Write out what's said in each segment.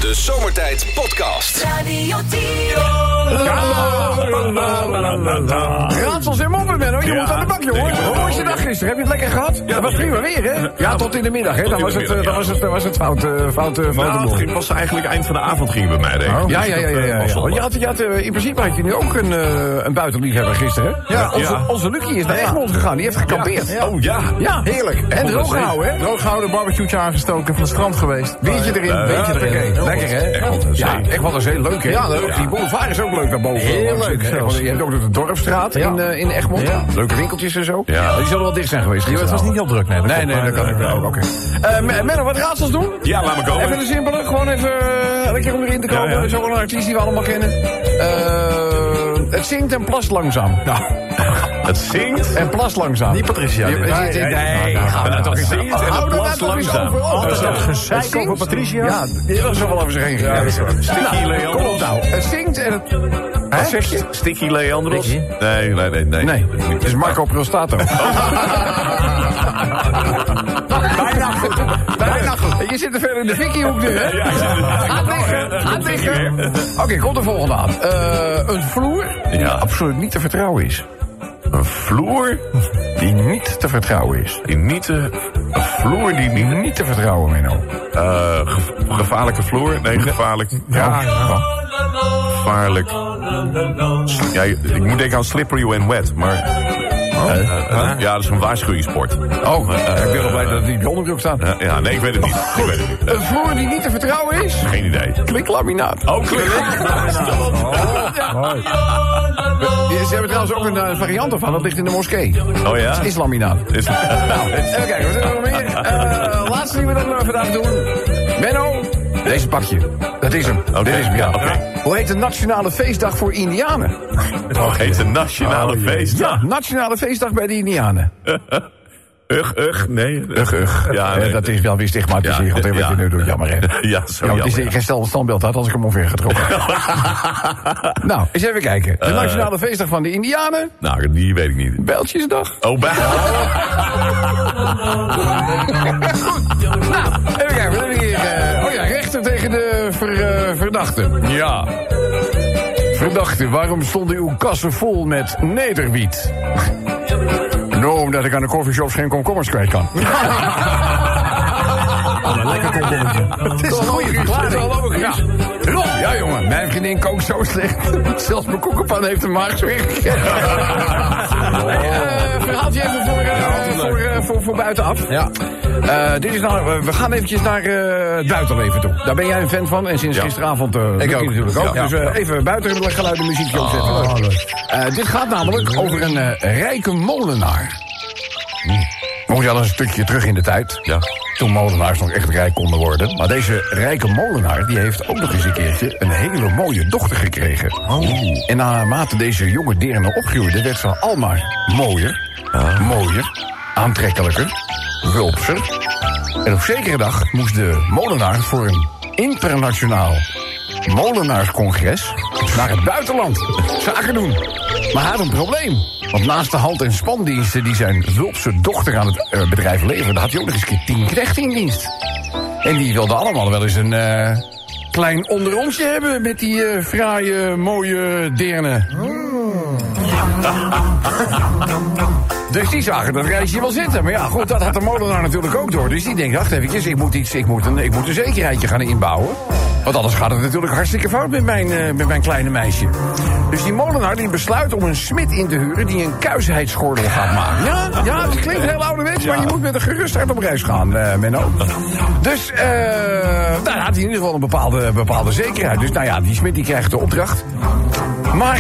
De Zomertijd Podcast. Radio 10. Raadsels en moppen, Menno. Je moet aan de bak, jongen. Hoe was je dag gisteren? Heb je het lekker gehad? Ja, dat was prima weer, hè? Ja, tot in de middag, hè? Dan was het fout. Het was eigenlijk eind van de avond ging bij mij, denk ik. Ja. Je had in principe had je nu ook een buitenliefhebber gisteren, hè? Ja, onze Lucie is naar Egmond gegaan. Die heeft gekampeerd. Ja. Oh ja. Ja, heerlijk. En droog gehouden, hè? Droog gehouden, barbecue'tje aangestoken, van het strand geweest. Biertje erin, beetje erin. Lekker, hè? Ja, Egmond is heel leuk, hè? Ja, leuk. Die boulevard is ook leuk daarboven. Heel leuk zelfs. Je hebt ook de Dorpsstraat in Egmond. Ja. Leuke winkeltjes en zo. Ja. Die zullen wel dicht zijn geweest. Het was niet heel druk, nee. Nee, dat kan ik wel. Oké. Menno, wat raadsels doen? Ja, laat me komen. Even de simpele, gewoon even lekker om erin te komen. Ja. Zo een artiest die we allemaal kennen. Het zingt en plast langzaam. Nou, Het zingt en plast langzaam. Niet Patricia. Nee, hou nou toch eens zingt en het plast langzaam. Dat is dat gezeik over Patricia? Ja, dat is wel over zich heen gegaan. Sticky Leandros. Nou, het zingt en het... Wat zeg je? Sticky Leandros? Sticky? Nee, het is Marco Prostato. Bijna goed. Je zit te ver in de Vicky-hoek nu, hè? Aan liggen. Oké, komt de volgende aan. Een vloer die absoluut niet te vertrouwen is. Een vloer Die niet te vertrouwen is. die niet te... Een vloer die niet... Niet te vertrouwen, Menno. Gevaarlijke vloer? Nee, gevaarlijk. Gevaarlijk. Ja, ik moet denken aan slippery when wet, maar... ja, dat is een waarschuwingssport. Oh, ik ben wel blij dat die op je onderbroek staat. Ja, nee, ik weet het niet. Een vloer die niet te vertrouwen is? Geen idee. Kliklaminaat. Oh, Ze hebben trouwens ook een variant ervan, dat ligt in de moskee. Oh ja? Het is laminaat. Nou, even kijken, wat hebben we nog meer? Laatste die we dan vandaag doen. Menno, deze pakje. Dat is hem. Dit is hem, ja. Hoe heet de nationale feestdag voor Indianen? Het heet de nationale feestdag. Ja, nationale feestdag bij de Indianen. Nee. Ja, nee. dat is wel weer stigmatiseren. Wat je nu doet, jammer hè. Ja, zo jammer. Het is geen stel standbeeld had als ik hem omver getrokken. Nou, eens even kijken. De nationale feestdag van de Indianen. Nou, die weet ik niet. Bijltjesdag. Oh, Nou, even kijken. Wat hebben we hier? Rechter tegen de verdachte. Ja. Verdachte, waarom stonden uw kassen vol met nederwiet? Nou, omdat ik aan de coffeeshops geen komkommers kwijt kan. Lekker komkommertje. Het is een goede verklaring. Ja. Rob, ja jongen, mijn vriendin kookt zo slecht. Zelfs mijn koekenpan heeft een maagzweer gekregen. Verhaaltje even voor buitenaf. Ja. Dit is nou, we gaan eventjes naar buitenleven toe. Daar ben jij een fan van en sinds gisteravond ik ook natuurlijk ook. Ja. Dus even buitengeluiden muziekje opzetten. Dit gaat namelijk over een rijke molenaar. We moeten al een stukje terug in de tijd. Ja. Toen molenaars nog echt rijk konden worden. Maar deze rijke molenaar die heeft ook nog eens een keertje een hele mooie dochter gekregen. Oh. En naarmate deze jonge deerne opgroeide, werd ze almaar mooier, aantrekkelijker, wulpser. En op zekere dag moest de molenaar voor een internationaal molenaarscongres naar het buitenland zaken doen. Maar hij had een probleem. Want naast de hand- en spandiensten die zijn wulpse dochter aan het bedrijf leverde, had hij ook nog eens 10 knechten in dienst. En die wilden allemaal wel eens een klein onderontje hebben met die fraaie, mooie deerne. Dus die zagen dat reisje wel zitten. Maar ja, goed, dat had de molenaar natuurlijk ook door. Dus die denkt, wacht eventjes, ik moet een zekerheidje gaan inbouwen. Want anders gaat het natuurlijk hartstikke fout met mijn kleine meisje. Dus die molenaar die besluit om een smid in te huren die een kuisheidsgordel gaat maken. Ja, dat klinkt heel ouderwets, maar je moet met een gerust hart op reis gaan, Menno. Dus, daar had hij in ieder geval een bepaalde zekerheid. Dus nou ja, die smid die krijgt de opdracht. Maar,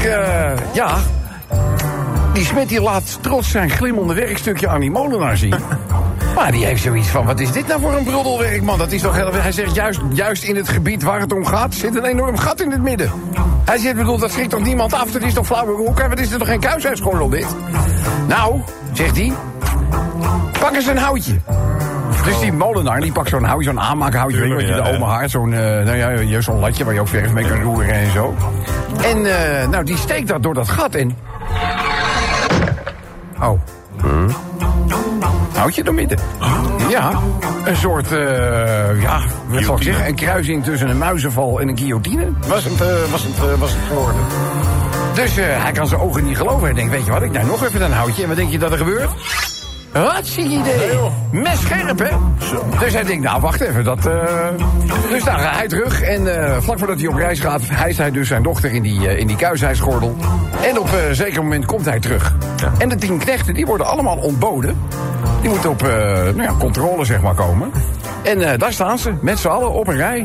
die smid die laat trots zijn glimmende werkstukje aan die molenaar zien. Maar die heeft zoiets van, wat is dit nou voor een broddelwerk, man? Dat is toch heel... Hij zegt, juist in het gebied waar het om gaat, zit een enorm gat in het midden. Hij zegt, bedoel, dat schrikt toch niemand af? Dat is toch flauwekul? Wat is er toch geen kuisheidsgordel, dit? Nou, zegt hij, pak eens een houtje. Dus die molenaar, die pakt zo'n houtje, zo'n aanmaakhoutje, weet je wat je de oma haart, zo'n latje waar je ook verf mee kan roeren en zo. En, die steekt dat door dat gat in. Oh. Houtje door midden. Ja, een soort, wat zal ik zeggen, een kruising tussen een muizenval en een guillotine. Was het geworden. Dus hij kan zijn ogen niet geloven. Hij denkt, weet je wat, ik neem nog even een houtje. En wat denk je dat er gebeurt? Hartstikke idee. Mes scherp, hè? Dus hij denkt, nou, wacht even. Dus dan gaat hij terug. En vlak voordat hij op reis gaat, hijst hij dus zijn dochter in die kuisheidsgordel. En op een zeker moment komt hij terug. Ja. En de 10 knechten, die worden allemaal ontboden. Die moeten op controle, zeg maar, komen. En daar staan ze, met z'n allen op een rij.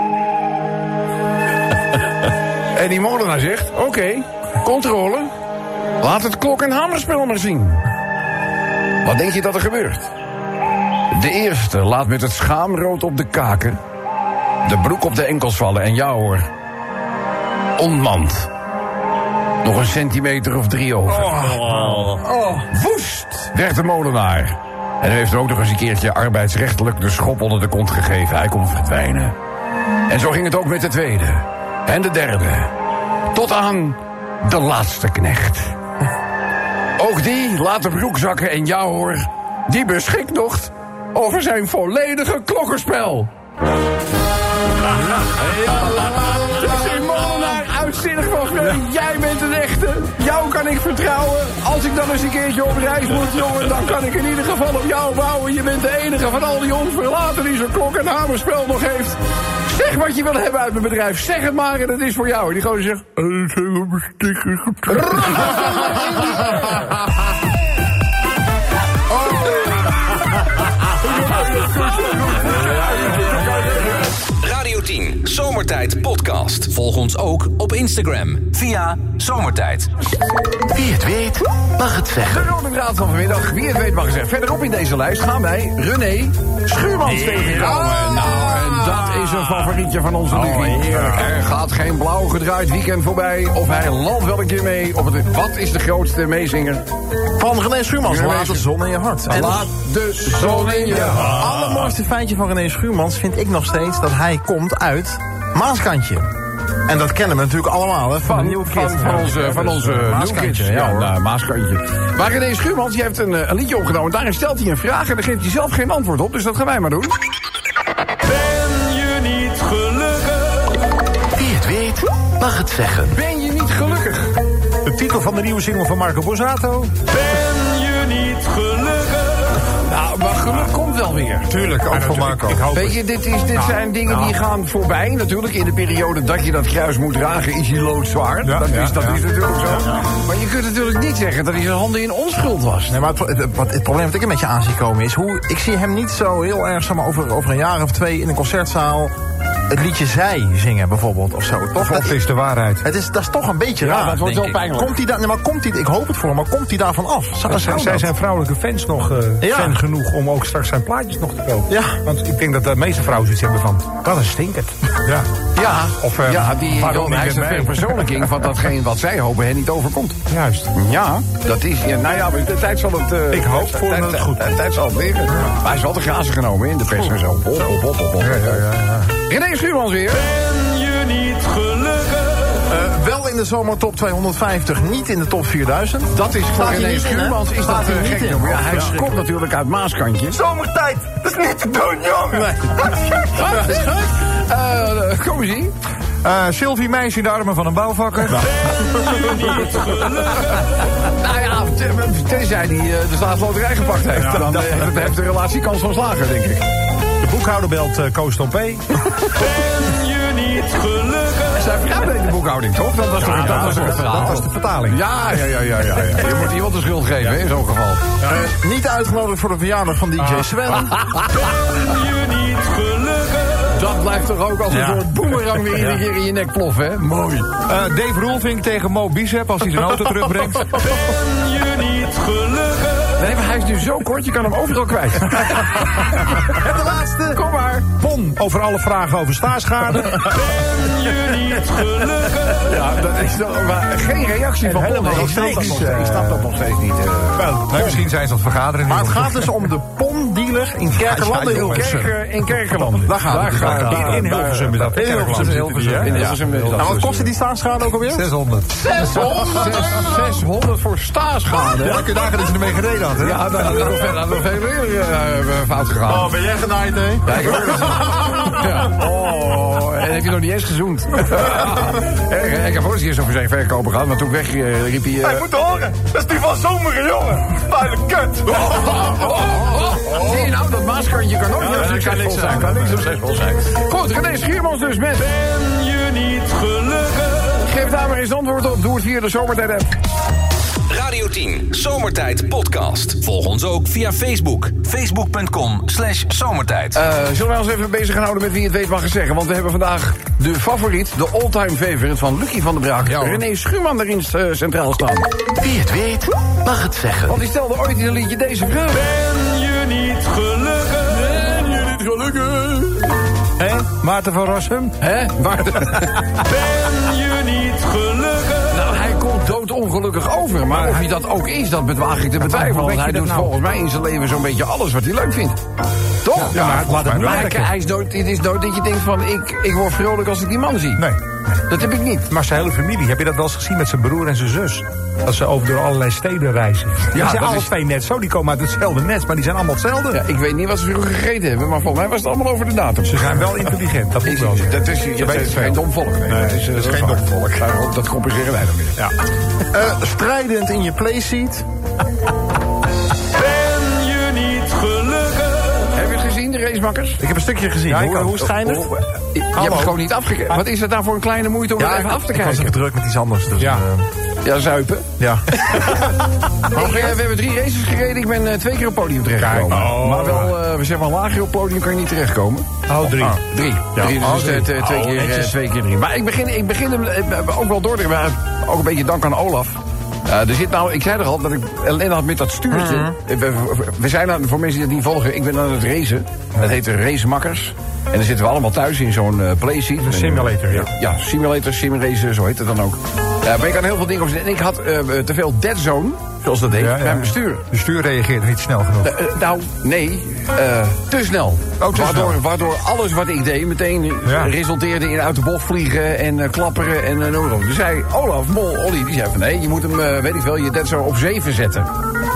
En die molenaar zegt, oké, controle. Laat het klok- en hamerspel maar zien. Wat denk je dat er gebeurt? De eerste laat met het schaamrood op de kaken de broek op de enkels vallen. En ja hoor, onmand. Nog een centimeter of 3 over. Woest, werd de molenaar. En hij heeft er ook nog eens een keertje arbeidsrechtelijk de schop onder de kont gegeven. Hij kon verdwijnen. En zo ging het ook met de tweede. En de derde. Tot aan de laatste knecht. Ook die laat de broek zakken en ja hoor, die beschikt nog over zijn volledige klokkenspel. Dus die molenaar uitzinnig van vreemd, jij bent een echte, jou kan ik vertrouwen. Als ik dan eens een keertje op reis moet, jongen, dan kan ik in ieder geval op jou bouwen. Je bent de enige van al die onverlaten die zo'n klok- en hamerspel nog heeft. Zeg wat je wil hebben uit mijn bedrijf, zeg het maar en het is voor jou. En die gozer zegt, Radio 10, Zomertijd Podcast. Volg ons ook op Instagram via Zomertijd. Wie het weet, mag het zeggen. De rode draad van vanmiddag, wie het weet mag het zeggen. Verderop in deze lijst gaan wij René Schuurmans tegenkomen. Nou, en dat is een favorietje van onze Lucie. Er gaat geen blauw gedraaid weekend voorbij. Of hij landt wel een keer mee. Wat is de grootste meezinger? Van René Schuurmans, laat de zon in je hart. En laat de zon in je hart. Het allermooiste feitje van René Schuurmans vind ik nog steeds dat hij komt uit Maaskantje. En dat kennen we natuurlijk allemaal, hè? Van onze Maaskantje. Ja, Maaskantje. Maar René Schuurmans, die heeft een liedje opgenomen. Daarin stelt hij een vraag en daar geeft hij zelf geen antwoord op. Dus dat gaan wij maar doen. Ben je niet gelukkig? Wie het weet, mag het zeggen. Ben je niet gelukkig? De titel van de nieuwe single van Marco Borsato. Ben je niet gelukkig? Nou, maar geluk komt wel weer. Tuurlijk, ook voor Marco. Weet je, dit zijn dingen die gaan voorbij. Natuurlijk, in de periode dat je dat kruis moet dragen, is hij loodzwaar. Dat is natuurlijk zo. Maar je kunt natuurlijk niet zeggen dat hij zijn handen in onschuld was. Nee, maar het probleem wat ik een beetje aan zie komen is ik zie hem niet zo heel erg, zeg maar, over een jaar of 2 in een concertzaal het liedje Zij zingen bijvoorbeeld of zo. Of is de waarheid. Dat is toch een beetje raar. Dat wordt wel pijnlijk. Komt hij daar? Nee, maar ik hoop het voor hem, maar komt hij daarvan af? Zijn vrouwelijke fans nog fan genoeg om ook straks zijn plaatjes nog te kopen? Ja. Want ik denk dat de meeste vrouwen zoiets hebben van, dat is stinkend. Ja. Hij is een verpersoonlijking van datgene wat zij hopen hen niet overkomt. Juist. Ja, dat is... de tijd zal het... Ik hoop voor hem dat het goed. De tijd zal het liggen. Maar hij is altijd grazen genomen in de pers en zo. Ja. René Schuurmans weer. Ben je niet gelukkig? Wel in de zomertop 250, niet in de top 4000. Dat is voor René Schuurmans is dat gek. in. Ja, hij komt natuurlijk uit Maaskantje. Zomertijd, dat is niet te doen, jongen. Nee. Kom eens zien. Sylvie Meijs in de armen van een bouwvakker. Nou ja, tenzij hij de staatsloterij gepakt heeft. Ja, Dan heeft de relatie kans van slagen, denk ik. De boekhouder belt Koos Tom P. Ben je niet gelukkig? Zijn vrouw deed de boekhouding, toch? Dat was toch het verhaal? Dat was de vertaling. Ja. Je moet iemand de schuld geven, hè, in zo'n geval. Niet uitgenodigd voor de verjaardag van DJ Sven. Ben je niet gelukkig? Dat blijft toch ook als een soort boemerang weer iedere keer in je nek ploffen, hè? Mooi. Dave Roelvink tegen Mo Bicep als hij zijn auto terugbrengt. Ben je niet gelukkig? Nee, maar hij is nu zo kort, je kan hem overal kwijt. En de laatste. Kom maar. Pon over alle vragen over staatsschade. Ben je niet gelukkig? Ja, dat is toch maar geen reactie van Pon. Ik snap dat nog steeds niet. Misschien zijn ze aan het vergaderen. Maar het gaat dus om de Pon-dealer in Kerkenlanden. In Kerkenlanden. Daar gaat het In Hilversum is dat. In Hilversum. Nou, wat kostte die staatsschade ook alweer? 600. 600 voor staatsschade. Welke dagen dat je ermee gereden had, hè? Ja, dat hadden we veel meer fout gegaan. Oh, ben jij genaaid, hè? Ja, ik hoor het. Ja. Oh, en heb je nog niet eens gezoend. Ik heb ook eens een keer zo voor zijn verkoper gehad, maar toen weg riep hij... Hij moet horen, dat is die van Zomeren, jongen. Vuile kut. Zie je nou, dat maaskantje kan ook succesvol zijn. Kan niet succesvol zijn. Goed, René Schiermans dus met... Ben je niet gelukkig? Geef daar maar eens antwoord op. Doe het via de Zomertijd app. Radio 10 Zomertijd Podcast. Volg ons ook via Facebook. Facebook.com/zomertijd. Zullen wij ons even bezig gaan houden met wie het weet mag het zeggen? Want we hebben vandaag de favoriet, de all-time favorite van Lucky van der Braak. Ja, René Schuurman daarin centraal staan. Wie het weet, mag het zeggen. Want die stelde ooit in een liedje deze vraag. Ben je niet gelukkig? Ben je niet gelukkig? Hé, Maarten van Rossum? Hè? Maarten? Ben je niet gelukkig? Nou, hij komt doodongelukkig over. Maar of hij dat ook is, dat bedwaag ik te betwijfelen. Want hij doet volgens mij in zijn leven zo'n beetje alles wat hij leuk vindt. Toch? Ja, maar laat het blijken. Het is nooit dat je denkt van, ik word vrolijk als ik die man zie. Nee. Dat heb ik niet. Maar zijn hele familie, heb je dat wel eens gezien met zijn broer en zijn zus? Dat ze over door allerlei steden reizen. Die zijn alle twee net zo, die komen uit hetzelfde nest, maar die zijn allemaal hetzelfde. Ja, ik weet niet wat ze vroeger gegeten hebben, maar volgens mij was het allemaal over de datum. Ze zijn wel intelligent, dat moet wel. Dat is geen dom volk. Nee, dat is geen dom volk. Dat compenseren wij dan weer. Ja. Strijdend in je playseat. Ben je niet gelukkig? Heb je het gezien, de racemakkers? Ik heb een stukje gezien. Ja, hoe schijnt het? Je hebt het gewoon niet afgekeken. Wat is dat nou voor een kleine moeite om het even af te kijken? Ik was even druk met iets anders. Dus, ja, zuipen. Ja. We hebben 3 races gereden. Ik ben 2 keer op het podium terechtgekomen. Maar wel, zeg maar, lager op het podium kan je niet terechtkomen. 3. 3. Ja. 3, dus 2 keer 3. Maar ik begin hem ook wel door te hebben. Ook een beetje dank aan Olaf. Er zit nou, ik zei er al, dat ik alleen had met dat stuurtje. We zijn aan, voor mensen die het niet volgen, ik ben aan het racen. Dat heet de Racemakkers. En dan zitten we allemaal thuis in zo'n playseat. Een simulator, ja. Ja, simulator, simrace, zo heet het dan ook. Maar ik kan heel veel dingen op zitten. En ik had te veel dead zone, zoals dat heet, bij mijn bestuur. De stuur reageert niet snel genoeg. Nou, nee, te snel. Waardoor alles wat ik deed meteen resulteerde in uit de bocht vliegen en klapperen en noem maar op. Dus zei Olaf, Olly, die zei van nee, je moet hem, weet ik wel, je dead zone op 7 zetten.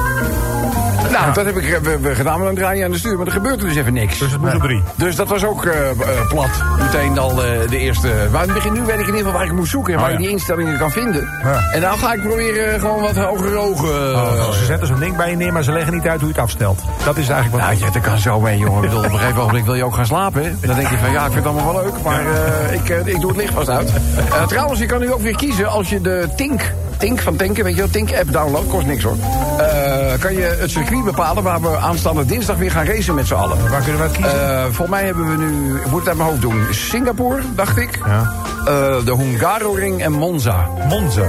Nou, dat heb ik gedaan met een draai aan de stuur, maar er gebeurde dus even niks. Dus het moest op 3. Dus dat was ook plat. Meteen al de eerste. Maar in het begin nu weet ik in ieder geval waar ik moet zoeken en waar je die instellingen kan vinden. Ja. En dan ga ik proberen gewoon wat hogere ogen. Ze zetten zo'n ding bij je neer, maar ze leggen niet uit hoe je het afstelt. Dat is eigenlijk wat. Nou, ja, dat kan zo mee, jongen. Ik bedoel, op een gegeven moment wil je ook gaan slapen. Hè? Dan denk je van ja, ik vind het allemaal wel leuk, maar ik doe het licht vast uit. Trouwens, je kan nu ook weer kiezen als je de Tink van Tanken, weet je wel, Tink-app download, kost niks hoor. Kan je het circuit bepalen waar we aanstaande dinsdag weer gaan racen met z'n allen. Waar kunnen we het kiezen? Volgens mij hebben we nu, ik moet het uit mijn hoofd doen, Singapore, dacht ik. Ja. De Hungaroring en Monza. Monza,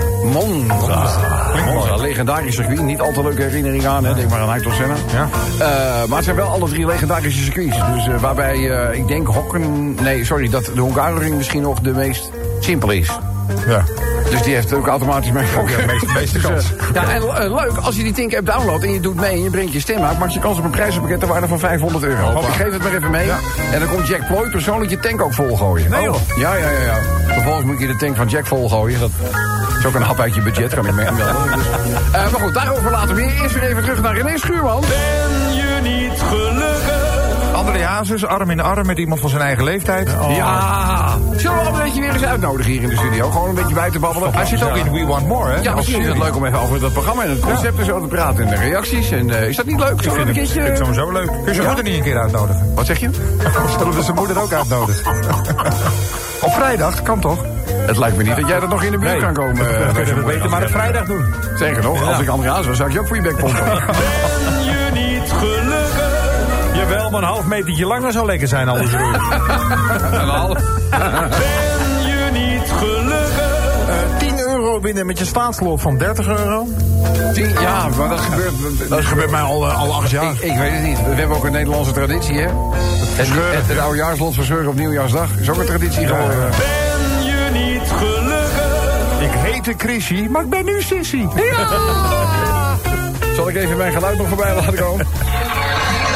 legendarisch circuit. Niet al te leuke herinnering aan, hè. Denk maar aan Ayrton Senna. Ja. Maar het zijn wel alle 3 legendarische circuits. Dus waarbij ik denk dat de Hungaroring misschien nog de meest simpel is. Ja. Dus die heeft ook automatisch mee ook de meeste kans. En leuk, als je die Tink-app downloadt en je doet mee en je brengt je stem uit, maak je kans op een prijzenpakket ter waarde van €500. Ik geef het maar even mee. Ja. En dan komt Jack Ploy persoonlijk je tank ook volgooien. Nee joh. Ja. Vervolgens moet je de tank van Jack volgooien. Dat is ook een hap uit je budget, kan ik me aanmelden. Maar goed, daarover later weer. Eerst weer even terug naar René Schuurman. Ben je niet gelukkig? André Hazes, arm in arm met iemand van zijn eigen leeftijd. Oh. Ja. Zullen we een beetje weer eens uitnodigen hier in de studio? Gewoon een beetje bij te babbelen. Hij zit ook in We Want More, hè? Ja, misschien is het leuk om even over dat programma en het concept en zo te praten. En de reacties. En is dat niet leuk? Ik vind het sowieso leuk. Kun je zijn moeder niet een keer uitnodigen? Wat zeg je? Zullen we zijn moeder ook uitnodigen? Op vrijdag, kan toch? Het lijkt me niet dat jij dat nog in de buurt kan komen. We kunnen het beter maar op vrijdag doen. Zeker nog, als ik André Hazes was, zou ik je ook voor je bek pompen. Ben je niet gelukkig? Jawel, maar een half metertje langer zou lekker zijn, alles roer. Ben je niet gelukkig? €10 binnen met je staatslot van €30. 10, ja, maar dat gebeurt mij al 8 jaar. Ik weet het niet. We hebben ook een Nederlandse traditie, hè? Het oudejaarslot verzorgen op nieuwjaarsdag is ook een traditie geworden. Ben je niet gelukkig? Ik heette Chrissy, maar ik ben nu Sissy. Ja! Zal ik even mijn geluid nog voorbij laten komen?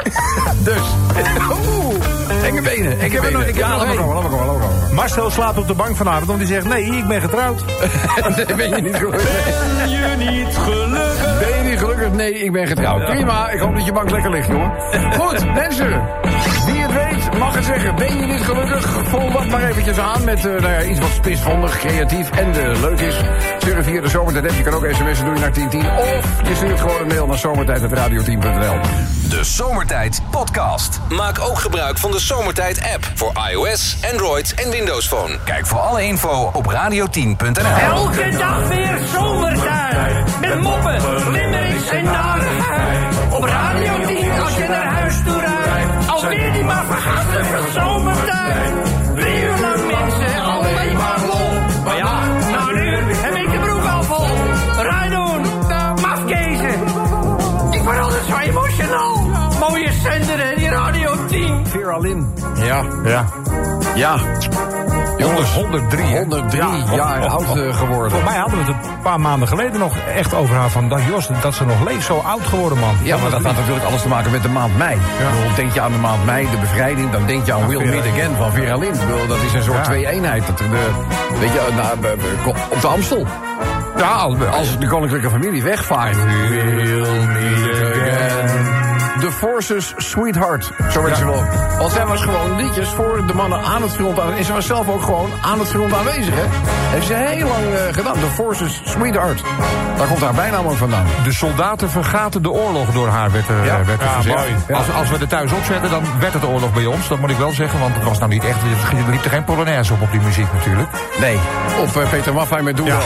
Dus, enge benen, enge benen. Ik heb nog één. Laat maar komen. Marcel slaapt op de bank vanavond, want die zegt, nee, ik ben getrouwd. Nee, ben je niet gelukkig? Ben je niet gelukkig? Ben je niet gelukkig? Nee, ik ben getrouwd. Prima, ik hoop dat je bank lekker ligt, jongen. Goed, mensen, wie het weet mag het zeggen. Ben je niet gelukkig? Vul dat maar eventjes aan met iets wat spisvondig, creatief en leuk is. Stuur het via de Zomertijd-app. Je kan ook sms'en doen naar 1010. Of je stuurt gewoon een mail naar zomertijd@radio10.nl. De Zomertijd Podcast. Maak ook gebruik van de Zomertijd app voor iOS, Android en Windows Phone. Kijk voor alle info op radio10.nl. Elke dag weer zomertijd. Met moppen, limmerings en narigheid. Op Radio 10 als je naar huis toe rijdt. Alweer die maar vergastige zomertijd. 3 uur lang mensen, alleen maar lol. Maar ja, na een uur heb ik de broek al vol. Rijdoen, mafkezen. Ik word altijd zo emotional. Mooie zender, hè, die Radio 10. Vera Lynn. Ja. Jongens, 103 jaar oud geworden. Voor mij hadden we het een paar maanden geleden nog echt over haar. Van Jos, dat ze nog leeft, zo oud geworden, man. Ja, maar dat had natuurlijk alles te maken met de maand mei. Ja. Ik bedoel, denk je aan de maand mei, de bevrijding, dan denk je aan We'll Meet Again van Vera Lynn. Ik bedoel, dat is een soort twee-eenheid. Weet je, op de Amstel. Ja, als de koninklijke familie wegvaart. We'll meet again. The Forces Sweetheart, zo werd ze wel. Want zij was gewoon liedjes voor de mannen aan het front. En ze was zelf ook gewoon aan het front aanwezig, hè. Heeft ze heel lang gedaan. The Forces Sweetheart. Daar komt haar bijnaam ook vandaan. De soldaten vergaten de oorlog door haar, werd er gezegd. Ja. Als we er thuis opzetten, dan werd het oorlog bij ons. Dat moet ik wel zeggen, want het was nou niet echt... Er liep er geen polonaise op die muziek natuurlijk. Nee, of Peter Maffay met Doe wel.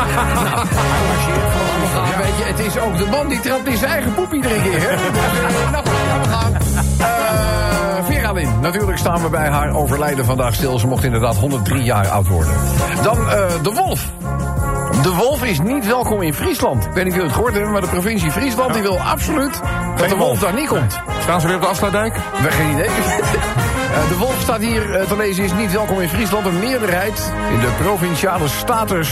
Weet je, het is ook de man die trapt in zijn eigen poep iedere keer, hè. Nou, we gaan. Vera Lynn. Natuurlijk staan we bij haar overlijden vandaag stil. Ze mocht inderdaad 103 jaar oud worden. Dan de wolf. De wolf is niet welkom in Friesland. Ik weet niet of jullie het gehoord hebben, maar de provincie Friesland die wil absoluut dat de wolf daar niet komt. Staan ze weer op de Afsluitdijk? We hebben geen idee. De wolf staat hier te lezen, is niet welkom in Friesland. Een meerderheid in de Provinciale Staten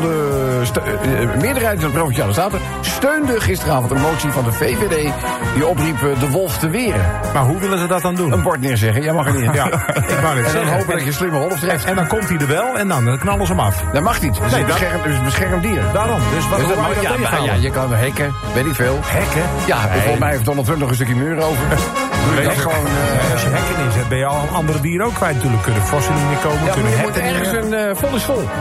steunde gisteravond een motie van de VVD die opriep de wolf te weren. Maar hoe willen ze dat dan doen? Een bord neerzeggen, jij mag er niet. Ja, ik wou niet en dan zeggen. hopen dat je slimme wolf treft. En dan komt hij er wel en dan knallen ze hem af. Dat mag niet. Het is een beschermd dier. Daarom. Dus wat ja, je kan hekken, weet ik veel. Hekken? Ja, volgens mij heeft Donald Trump nog een stukje muur over. Als je hekken inzet, ben je al andere dieren ook kwijt natuurlijk. Kunnen vossen niet meer komen, ja, kunnen je moet ergens vol is vol.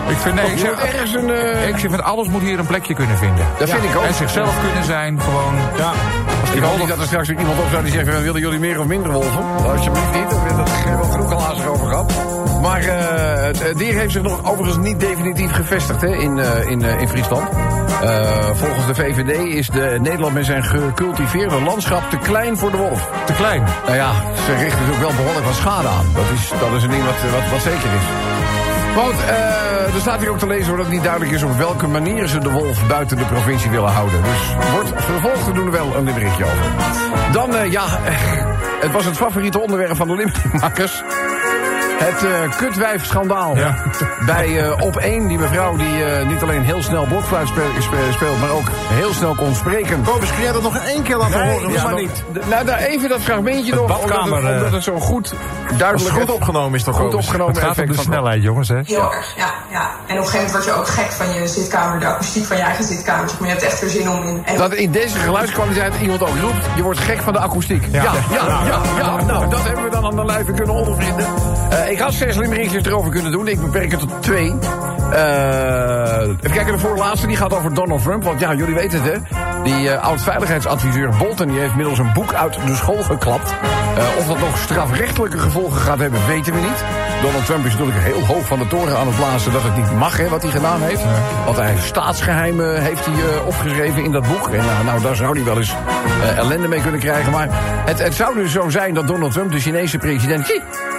Ik vind alles moet hier een plekje kunnen vinden. Dat vind ik ook. En zichzelf kunnen zijn, gewoon. Ja. Ik hoop niet dat er straks ook iemand op zou die zegt, willen jullie meer of minder wolven? Alsjeblieft niet, daar hebben we wel genoeg al over gehad. Maar het dier heeft zich nog overigens niet definitief gevestigd, hè, in Friesland. Volgens de VVD is Nederland met zijn gecultiveerde landschap te klein voor de wolf. Te klein? Nou ja, ze richten natuurlijk wel behoorlijk wat schade aan. Dat is een ding wat zeker is. Maar goed, er staat hier ook te lezen dat het niet duidelijk is op welke manier ze de wolf buiten de provincie willen houden. Dus wordt vervolgd, we doen er wel een berichtje over. Dan, het was het favoriete onderwerp van de Limburgmakers. Het kutwijf-schandaal bij Op1. Die mevrouw die niet alleen heel snel blokfluit speelt, maar ook heel snel kon spreken. Kobus, kun jij dat nog één keer laten horen? Ja, maar niet. Nou, even dat fragmentje nog, omdat het zo goed duidelijk goed opgenomen is. Goed opgenomen. Het gaat om de snelheid, jongens, hè? Heel erg, ja. En op een gegeven moment word je ook gek van je zitkamer, de akoestiek van je eigen zitkamer. Maar je hebt echt weer zin om in... Dat in deze geluidskwaliteit iemand ook roept, je wordt gek van de akoestiek. Ja. Nou, dat hebben we dan aan de lijve kunnen ondervinden. Ik had 6 limerickjes erover kunnen doen. Ik beperk het tot 2. Even kijken, de voorlaatste die gaat over Donald Trump. Want ja, jullie weten het, hè. Die oud-veiligheidsadviseur Bolton die heeft middels een boek uit de school geklapt. Of dat nog strafrechtelijke gevolgen gaat hebben, weten we niet. Donald Trump is natuurlijk heel hoog van de toren aan het blazen dat het niet mag, hè, wat hij gedaan heeft. Want hij staatsgeheimen heeft hij opgeschreven in dat boek. En nou, daar zou hij wel eens ellende mee kunnen krijgen. Maar het zou dus zo zijn dat Donald Trump, de Chinese president,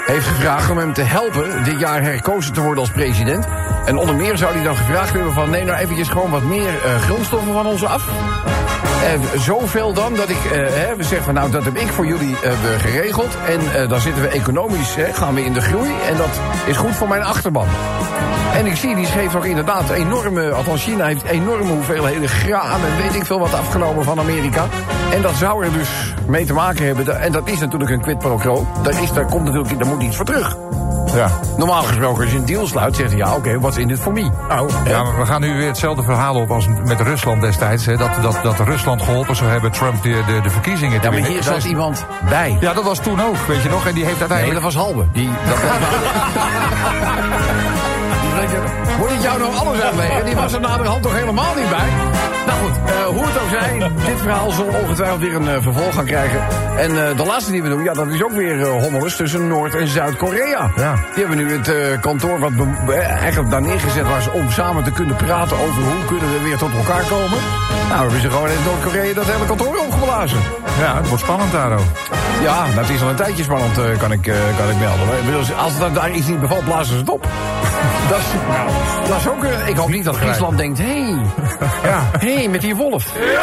heeft gevraagd om hem te helpen dit jaar herkozen te worden als president. En onder meer zou hij dan gevraagd hebben van... neem nou eventjes gewoon wat meer grondstoffen van ons af. Zoveel dan dat ik zeg van nou, dat heb ik voor jullie geregeld. En dan zitten we economisch, gaan we in de groei. En dat is goed voor mijn achterban. En ik zie, die geeft ook inderdaad enorme... althans, China heeft enorme hoeveelheden graan en weet ik veel wat afgenomen van Amerika. En dat zou er dus mee te maken hebben. En dat is natuurlijk een quid pro quo. Daar moet iets voor terug. Ja. Normaal gesproken, als je een deal sluit, zegt hij... ja, oké, what's in it for me? Ja, maar we gaan nu weer hetzelfde verhaal op als met Rusland destijds. Hè, dat Rusland geholpen zou hebben Trump de verkiezingen te winnen. Maar hier zat iemand bij. Ja, dat was toen ook, weet je nog. En die heeft uiteindelijk... Nee, dat was Halbe. Moet ik jou nog alles uitleggen? Die was er naderhand toch helemaal niet bij? Nou goed, hoe het ook zij, dit verhaal zal ongetwijfeld weer een vervolg gaan krijgen. En de laatste die we doen, ja, dat is ook weer hommeles tussen Noord- en Zuid-Korea. Ja. Die hebben nu het kantoor wat eigenlijk daar neergezet was om samen te kunnen praten over hoe kunnen we weer tot elkaar komen. Nou, hebben ze gewoon in Noord-Korea dat hele kantoor opgeblazen. Ja, het wordt spannend daar ook. Ja, dat is al een tijdje spannend, kan ik melden. Als het daar iets niet bevalt, blazen ze het op. Dat is ook... ik hoop niet dat Friesland denkt... Hé, met die wolf. Ja.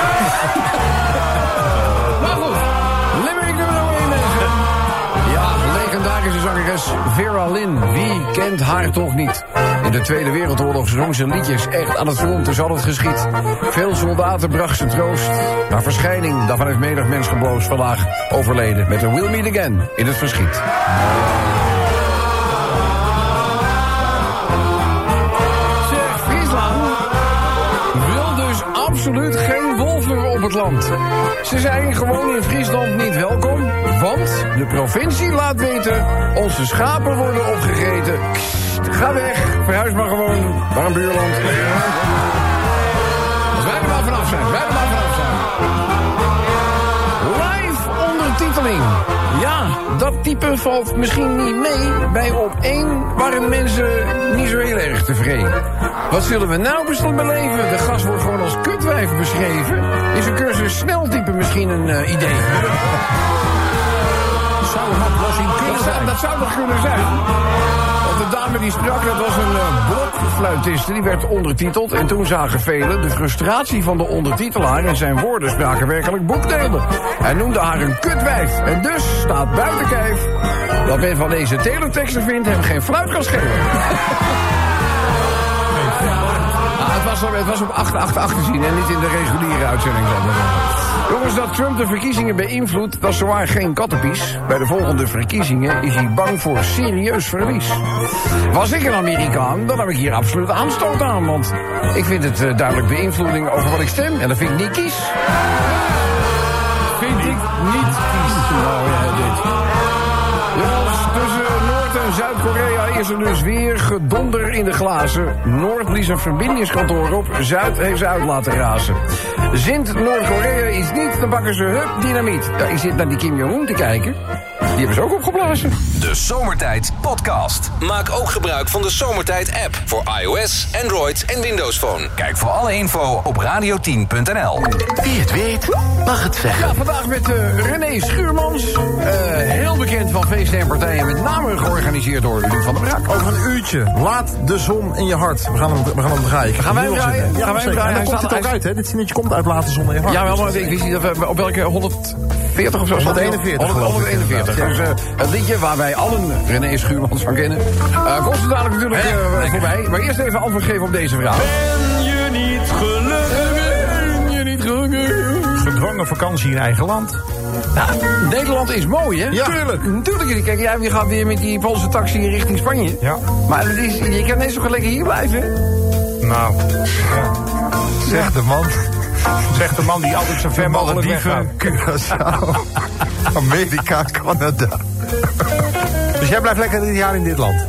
Maar goed, Limerick nummer 1, mensen. Ja, legendarische zangeres Vera Lynn. Wie kent haar toch niet? In de Tweede Wereldoorlog zong ze liedjes echt aan het front, dus had het geschied. Veel soldaten bracht ze troost. Maar verschijning, daarvan heeft menig mens gebloosd, vandaag overleden. Met een We'll Meet Again in het verschiet. Absoluut geen wolven op het land. Ze zijn gewoon in Friesland niet welkom, want de provincie laat weten... onze schapen worden opgegeten. Kst, ga weg, verhuis maar gewoon naar een buurland. Als wij er maar vanaf zijn, Live ondertiteling. Ja, dat type valt misschien niet mee bij op 1 waren mensen niet zo heel erg tevreden. Wat zullen we nou beleven? De gast wordt gewoon als kutwijf beschreven. Is een cursus sneltype misschien een idee? Zou een oplossing kunnen zijn? Dat zou nog kunnen zijn. Want de dame die sprak, dat was een blokfluitiste. Die werd ondertiteld en toen zagen velen de frustratie van de ondertitelaar... en zijn woorden spraken werkelijk boekdelen. Hij noemde haar een kutwijf. En dus staat buiten kijf dat men van deze teleteksten vindt hem geen fluit kan schelen. Het was op 8/8/8 te zien en niet in de reguliere uitzending. Jongens, dat Trump de verkiezingen beïnvloedt, dat is zowaar geen kattenpies. Bij de volgende verkiezingen is hij bang voor serieus verlies. Was ik een Amerikaan, dan heb ik hier absoluut aanstoot aan. Want ik vind het duidelijk beïnvloeding over wat ik stem. En dat vind ik niet kies. Jongens, tussen Noord- en Zuid-Korea is er dus weer gedonder in de glazen. Noord blies een verbindingskantoor op, Zuid heeft ze uit laten razen. Zint Noord-Korea iets niet, dan bakken ze hup dynamiet. Ja, ik zit naar die Kim Jong-un te kijken. Die hebben ze ook opgeblazen. De Zomertijd Podcast. Maak ook gebruik van de Zomertijd app voor iOS, Android en Windows Phone. Kijk voor alle info op radio10.nl. Wie het weet, mag het zeggen. Ja, vandaag met René Schuurmans. Heel bekend van feesten en partijen, met name georganiseerd door Luc van der Braak. Over een uurtje. Laat de zon in je hart. We gaan hem draaien. Gaan wij hem draaien? Ja, en dan komt het ook uit, hè? Dit zinnetje komt uit Laat de zon in je hart. Ja, wel, maar ik wist niet dat we op welke 140 of zo? 141. Dus het liedje waar wij allen René Schuurmans van kennen. Komt ze dadelijk natuurlijk voorbij. Maar eerst even antwoord geven op deze vraag. Ben je niet gelukkig? Gedwongen vakantie in eigen land. Nou, Nederland is mooi, hè? Ja. Tuurlijk. Kijk, je gaat weer met die Poolse taxi richting Spanje. Ja. Maar je kan net zo lekker hier blijven. Nou, Zegt de man die altijd zo ver mogelijk weggaat. Curaçao, Amerika, Canada. Dus jij blijft lekker dit jaar in dit land.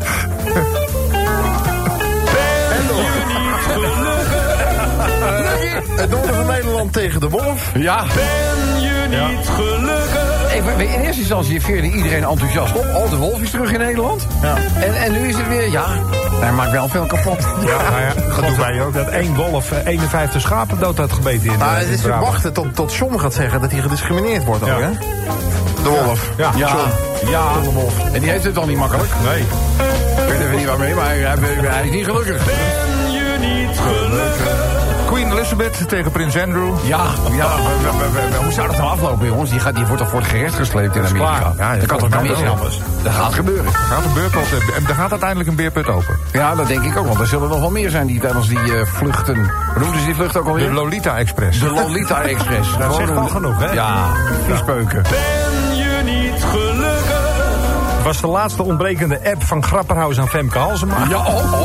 Het noorden van Nederland tegen de wolf. Ja. Ben je niet gelukkig? In eerste instantie veerde iedereen enthousiast op. Oh, de wolf is terug in Nederland. Ja. En nu is het weer, Hij maakt wel veel kapot. Dat doen wij ook. Dat 1 wolf 51 schapen dood had gebeten in Maar het is Brabant. wachten tot John gaat zeggen dat hij gediscrimineerd wordt ook, hè? De wolf. Ja. De wolf. En die heeft het al niet makkelijk. Nee. Ik weet even niet waarmee, maar hij is niet gelukkig. Ben je niet gelukkig? Queen Elizabeth tegen Prins Andrew. Ja. Hoe zou dat nou aflopen, jongens? Die wordt toch voor het gerecht gesleept in Amerika? Ja, dat kan toch niet mis zijn? anders. Dat gaat gebeuren. Er gaat uiteindelijk een beerput open. Ja, dat denk ik ook, want er zullen nog wel meer zijn die tijdens die vluchten... Hoe noemden ze die vlucht ook alweer? De Lolita Express. De Lolita Express. Dat zegt wel genoeg, hè? Ja, viespeuken. Ben je niet gelukkig? Het was de laatste ontbrekende app van Grapperhaus aan Femke Halsema. Ja,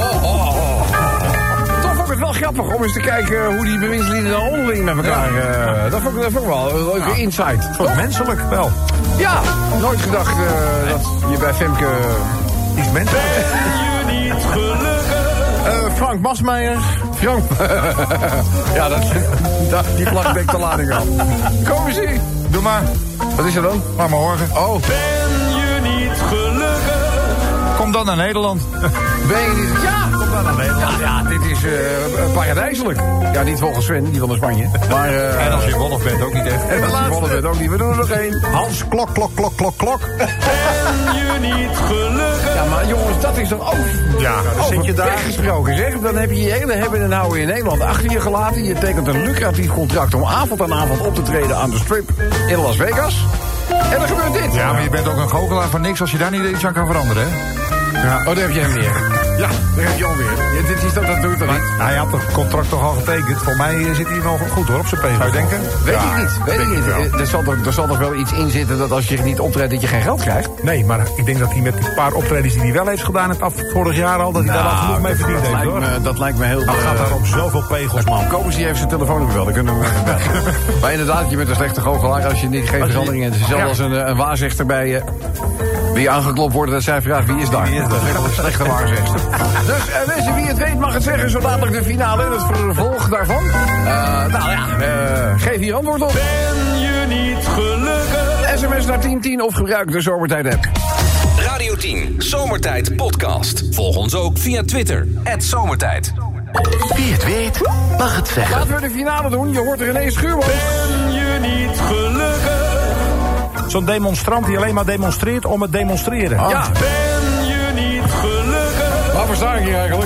Toch vond ik het wel grappig om eens te kijken hoe die bewindslieden dan onderling met elkaar... Dat vond ik wel een leuke insight. Toch menselijk wel. Ja, nooit gedacht dat je bij Femke iets menselijk... Ben je niet gelukkig? Frank Masmeijer. Frank. Ja, die plak dekt de lading aan. Kom eens hier. Doe maar. Wat is er dan? Laat maar horen. Oh. Ben je niet gelukkig? Kom dan naar Nederland. Ben je niet... Ja, kom dan naar Nederland. Ja, dit is paradijselijk. Ja, niet volgens Sven, die wil naar Spanje. Maar, en als je wolf bent ook niet echt. En als je wolf bent ook niet. We doen er nog één. Hans, klok. Ben je niet gelukkig? Ja, maar jongens, dat is toch ook... Ja, dan zit je daar. Weggesproken, zeg. Dan heb je je hele hebben en houden in Nederland achter je gelaten. Je tekent een lucratief contract om avond aan avond op te treden aan de strip in Las Vegas. En dan gebeurt dit. Ja, maar je bent ook een goochelaar van niks als je daar niet iets aan kan veranderen, hè? Ja. Oh, daar heb je hem weer. Ja, daar heb je alweer. Ja, dit is dat doet er niet. Hij had het contract toch al getekend. Voor mij zit hij nog goed hoor op zijn pegel. Zou je denken? Weet ik niet. Er zal toch wel iets in zitten dat als je niet optreedt dat je geen geld krijgt? Nee, maar ik denk dat hij met die paar optredens die hij wel heeft gedaan vorig jaar al, dat hij daar al genoeg mee verdiend heeft hoor. Dat lijkt me heel... Hij gaat daar op zoveel pegels, man. Komen ze even zijn telefoonnummer wel, dan kunnen we hem bellen. Maar inderdaad, je bent een slechte goochelaar als je niet geen verandering hebt. Hetzelfde als een waarzegster bij je. Wie aangeklopt wordt, dat zij vraagt wie is daar. Dat is echt een slechte waarzegster. Dus mensen, wie het weet mag het zeggen. Zo dadelijk de finale en het vervolg daarvan. Geef hier antwoord op. Ben je niet gelukkig? SMS naar 1010 of gebruik de Zomertijd app. Radio 10, Zomertijd podcast. Volg ons ook via Twitter, @Zomertijd. Wie het weet, mag het zeggen. Laten we de finale doen. Je hoort er ineens Schuurman. Ben je niet gelukkig? Zo'n demonstrant die alleen maar demonstreert om het demonstreren. Ja. Ben je niet gelukkig? Waarvoor sta ik hier eigenlijk?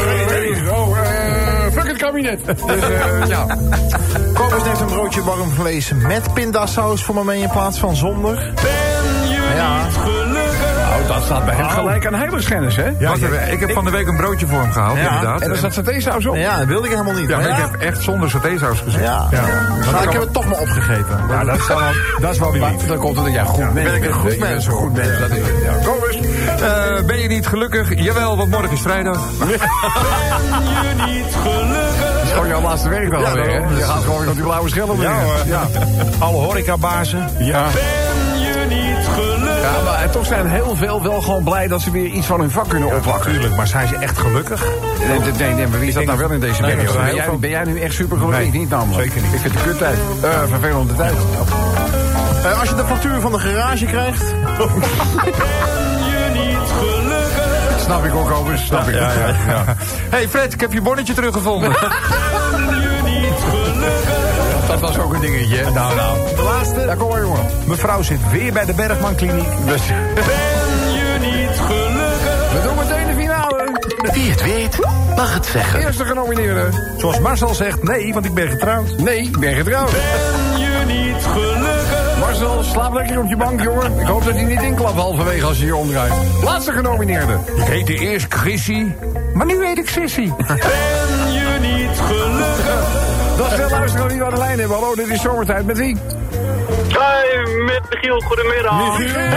Fuck het kabinet. Dus, ja. Kobus neemt een broodje warm vlees met pindasaus voor me mee in plaats van zonder. Ben je niet gelukkig? Nou, dat staat bij hem gelijk aan heiligschennis, hè? Ja, ik heb van de week een broodje voor hem gehaald, inderdaad. En er zat satésaus op. Ja, dat wilde ik helemaal niet. Ja, maar ik heb echt zonder satésaus gezien. Ja. Maar ik heb het toch maar opgegeten. Ja, dat is wel weer lief. Dan komt het dat jij goed mens Ben ik een goed mens, hoor. Goed mens, dat is het. Ja. Kom eens. Ben je niet gelukkig? Jawel, want morgen is vrijdag. Ben je niet gelukkig? Dat is gewoon jouw laatste werkdag alweer, hè? daarom. Je gaat gewoon weer op die blauwe schellen Ja, hoor. Ja. Alle horecabazen. Ja. Ben je niet gelukkig? Ja, maar toch zijn heel veel wel gewoon blij dat ze weer iets van hun vak kunnen oppakken. Natuurlijk, maar zijn ze echt gelukkig? Nee, maar wie is dat nou wel in deze Nee, periode? dat is heel Ben jij nu echt super gelukkig? Nee, Niet namelijk. zeker niet. Ik vind het een kuttijd. Vervelende tijd. Als je de factuur van de garage krijgt. Ben je niet gelukkig? Snap ik ook, Kobus. Snap ik. Ja. Hey Fred, ik heb je bonnetje teruggevonden. Ben je niet gelukkig? Dat was ook een dingetje. Hè? Nou. De laatste. Ja, kom maar, jongen. Mevrouw zit weer bij de Bergman Kliniek. Dus, Ben je niet gelukkig? we doen meteen de finale. Wie het weet, mag het zeggen. Eerste genomineerde. Zoals Marcel zegt, nee, want ik ben getrouwd. Nee, ik ben getrouwd. Ben je niet gelukkig? Marcel, slaap lekker op je bank, jongen. Ik hoop dat hij niet inklapt halverwege als je je omdraait. Laatste genomineerde. Ik heette eerst Chrissy, maar nu heet ik Sissy. Ben je niet gelukkig? Dat is veel luisteren die we aan de lijn hebben. Hallo, dit is Zomertijd. Met wie? Hi, met Michiel, goedemiddag.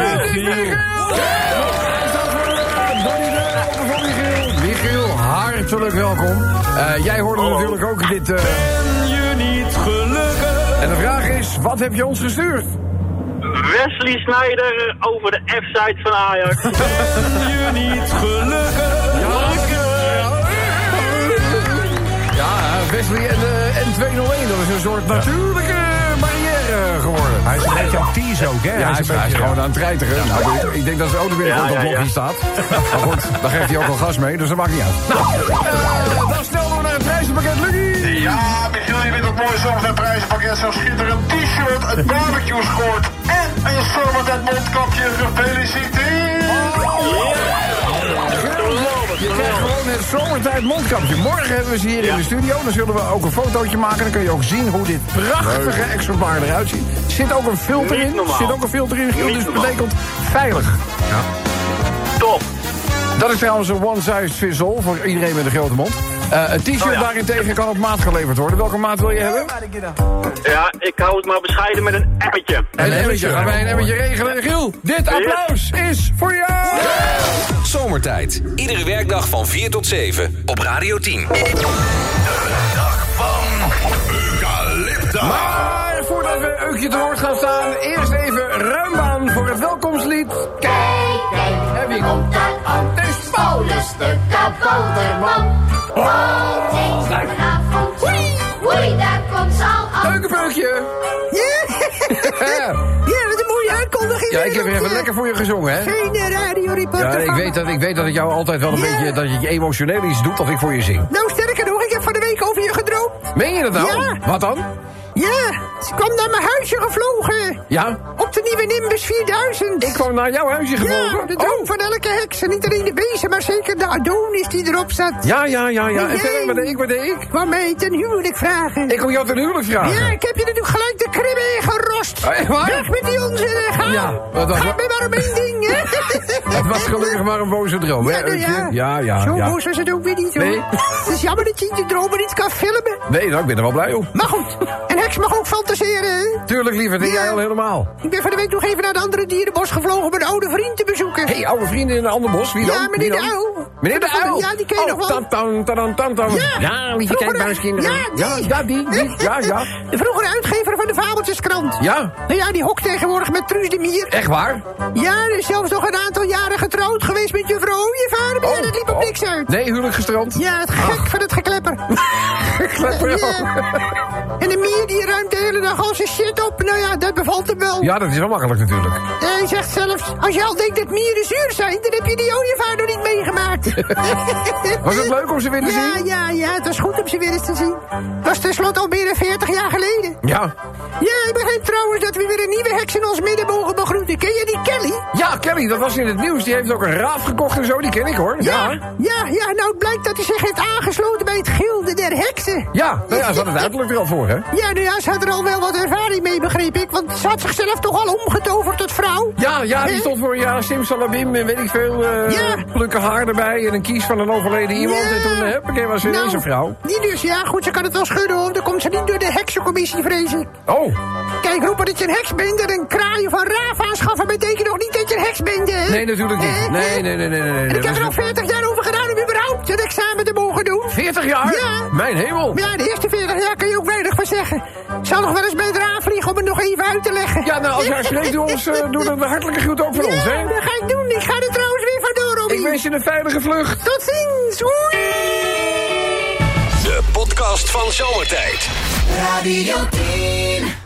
Michiel, hartelijk welkom. Jij hoorde natuurlijk ook dit... Ben je niet gelukkig? En de vraag is, wat heb je ons gestuurd? Wesley Sneijder over de F-site van Ajax. Ben je niet gelukkig? Ja, Wesley en 201, dat is een soort natuurlijke barrière geworden. Hij is een beetje aan het teasen ook, hè? Ja, hij is gewoon aan het treiteren. Nou, ik denk dat zijn auto binnenkort op blokje staat. Maar goed, dan geeft hij ook al gas mee, dus dat maakt niet uit. Nou, dan snel we naar het prijzenpakket, Lucky. Ja, Michiel, je bent het mooie zomertijd prijzenpakket. Zo'n schitterend t-shirt, een barbecue schort en een zomertijd mondkapje. Gefeliciteerd! Je krijgt gewoon het zomertijd mondkapje. Morgen hebben we ze hier in de studio. Dan zullen we ook een fotootje maken. Dan kun je ook zien hoe dit prachtige exemplaar eruit ziet. Er zit ook een filter in. Giel, dus dat betekent veilig. Ja. Top. Dat is trouwens een one-size fits all voor iedereen met een grote mond. Een t-shirt daarentegen kan op maat geleverd worden. Welke maat wil je hebben? Ja, ik hou het maar bescheiden met een emmetje. Een emmetje. Gaan wij een emmetje regelen. Giel, dit applaus is voor jou! Zomertijd. Iedere werkdag van 4 tot 7 op Radio 10. De dag van Eucalyptus. Maar voordat we Eukje te woord gaan staan, eerst even ruim aan voor het welkomstlied. Kijk, en wie komt daar aan? Het is Paulus, de kabouterman. Oh, eens vanavond. Oei, daar komt ze al aan. Leukepeukje. Ja, wat een mooie aankondiging. Ja, ik heb weer even lekker voor je gezongen, hè? Geen radioreporter. Ja, ik weet dat ik jou altijd wel een beetje, dat je emotioneel iets doet dat ik voor je zing. Nou, sterker nog, ik heb van de week over je gedroomd. Meen je dat nou? Ja. Wat dan? Ja, ze kwam naar mijn huisje gevlogen. Ja? Op de nieuwe Nimbus 4000. Ik kwam naar jouw huisje gevlogen? Ja, de droom van elke heks. En niet alleen de bezen, maar zeker de Adonis die erop zat. Ja. En verder, wat deed ik? Kwam mij ten huwelijk vragen. Ik kom jou ten huwelijk vragen? Ja, ik heb je natuurlijk gelijk de kribben ingerost. Weg met die onzin, ga. Ja, Gaat mij maar om één ding, hè. Het was gelukkig maar een boze droom, hè? Ja. Zo boos was het ook weer niet, hoor. Nee. Het is jammer dat je de dromen niet kan filmen. Nee, nou, ik ben er wel blij om. Maar goed, een heks mag ook fantaseren, hè? Tuurlijk, lieverd, jij al helemaal. Ik ben van de week nog even naar de andere dierenbos gevlogen om een oude vriend te bezoeken. Hé, oude vrienden in een ander bos? Wie dan? Ja, meneer de Uil. Meneer de Uil? Ja, die ken je nog wel. Ja, lieve kijkbuiskinderen. Ja, die. Ja. De vroegere uitgever van de Fabeltjeskrant. Ja. Nou ja, die hokt tegenwoordig met Truus de Mier. Echt waar? Ja, er is zelfs nog een aantal jaren getrouwd geweest met juffrouw Ooievaar. Maar dat liep op niks uit. Nee, huwelijk gestrand. Ja, het gek van het geklepper. Geklepper, ja. En de Mier die ruimt de hele dag al zijn shit op. Nou ja, dat bevalt hem wel. Ja, dat is wel makkelijk natuurlijk. Hij zegt zelfs, als je al denkt dat mieren zuur zijn, dan heb je die Ooievaar nog niet meegemaakt. Was het leuk om ze weer te zien? Ja, het was goed om ze weer eens te zien. Dat was tenslotte al meer dan 40 jaar geleden. Ja. Ja, ik begreep trouwens dat we weer een nieuwe heks in ons midden mogen begroeten. Ken je die Kelly? Ja, Kelly, dat was in het nieuws. Die heeft ook een raaf gekocht en zo, die ken ik hoor. Ja, nou het blijkt dat hij zich heeft aangesloten bij het Gilde der Heksen. Ja, nou ja, ze had het uiterlijk er al voor, hè? Ja, nou ja, ze had er al wel wat ervaring mee, begreep ik. Want ze had zichzelf toch al omgetoverd tot vrouw. Ja, die stond voor simsalabim en weet ik veel. Plukken haar erbij en een kies van een overleden iemand. En toen, huppakee, was ze ineens een vrouw. Die dus, ja, goed, ze kan het wel schudden hoor. Dan komt ze niet door de heksencommissie, vrees ik. Oh. Kijk, roepen dat je een heks bent en een kraaien van raaf aanschaffen betekent nog niet dat je een heks bent, hè? Nee, natuurlijk niet. Nee. En ik heb er al 40 jaar over gedaan om überhaupt een examen te mogen doen. 40 jaar? Ja. Mijn hemel. Ja, de eerste 40 jaar kan je ook weinig van zeggen. Ik zal nog wel eens bij het raaf vliegen om het nog even uit te leggen. Ja, nou, als jij schreef, doe dan de hartelijke groet ook voor ons, hè? Ja, dat ga ik doen. Ik ga er trouwens weer vandoor, Robbie. Ik wens je een veilige vlucht. Tot ziens. Oei. De podcast van Zomertijd. Radio 10.